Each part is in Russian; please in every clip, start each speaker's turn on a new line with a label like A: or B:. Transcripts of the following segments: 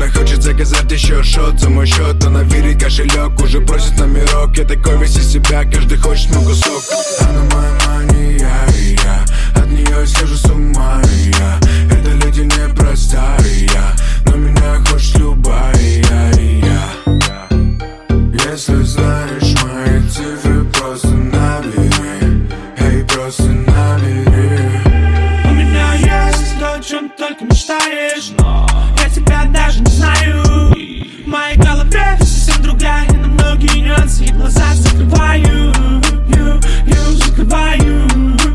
A: Она хочет заказать еще шот за мой счет. Она верит кошелек, уже просит номерок. Я такой весь из себя, каждый хочет мой кусок. Она моя мания, и я от нее схожу с ума, и я. Эта леди непростая, но меня хочет любая, и я. Если знаешь мои цифры, просто набери. Эй, просто набери.
B: У меня есть то, о чем только мечтаешь, но я тебя даже не знаю. В моей голове совсем другая, на многие нюансы и глаза закрываю. Закрываю,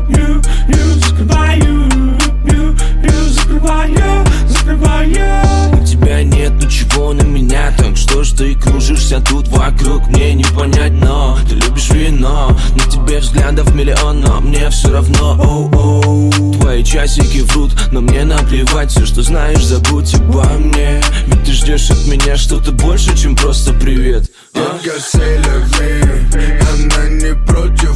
B: закрываю.
C: У тебя нет ничего на меня, так что ж ты кружишься тут вокруг, мне не понять, но ты любишь вино. На тебе взглядов миллион, но мне все равно. Оу-оу. Твои часики врут, но мне наплевать. Все, что знаешь, забудь обо мне. Ведь ты ждешь от меня что-то больше, чем просто привет.
A: Детка, say love me. Она не против